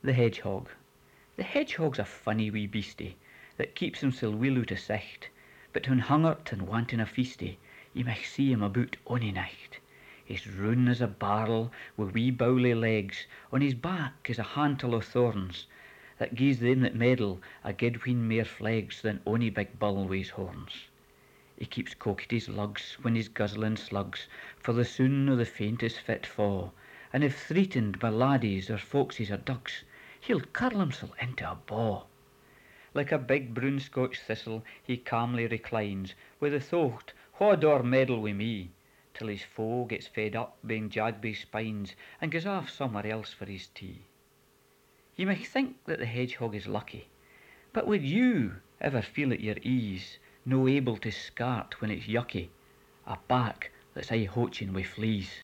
The hedgehog. The hedgehog's a funny wee beastie that keeps himsel weel oot o' sicht, but when hungert and wanting a feastie, ye might see him aboot ony nicht. He's roun as a barrel, wi' wee bowly legs, on his back is a hantle o' thorns, that gies them that meddle a guid wheen mair flegs than ony big bull wi's horns. He keeps cock at his lugs when he's guzzling slugs, for the soon o' the faintest fit fa', and if threatened by laddies or folksies or dugs, he'll curl himsel into a baw. Like a big brown Scotch thistle he calmly reclines, wi' the thought, wha daur meddle wi' me, till his foe gets fed up being jagged by spines and goes off somewhere else for his tea. Ye might think that the hedgehog is lucky, but would you ever feel at your ease, no able to skart when it's yucky, a back that's aye hoaching wi' fleas?